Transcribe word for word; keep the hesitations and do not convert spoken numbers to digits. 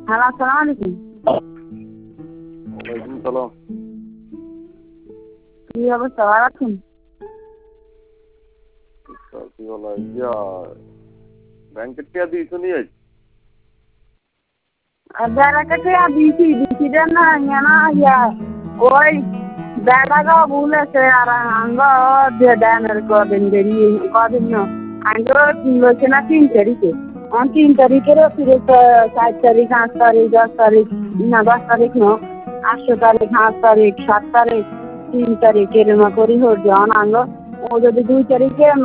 Hello, আসসালামু আলাইকুম। ওয়ালাইকুম সালাম। কি অবস্থা, ভালো আছেন? কি বলা ইয়া ব্যাংকের টিয়া দিয়েছো নিয়ে বেড়াকে দিয়েছি দিছি না না ইয়া ওই বেড়াটা ভুল আছে আর আঙ্গ দেনের কদিন দেরি কদিন না আঙ্গ বলছে না তিন তারিখে আমার তিন তারিখেরও ফিরে চার তারিখ আট তারিখ দশ তারিখ না দশ তারিখ ন আটশো তারিখ আট তারিখ সাত তারিখ তিন তারিখ এরমা করি হচ্ছে আঙ্গ ও যদি দুই তারিখে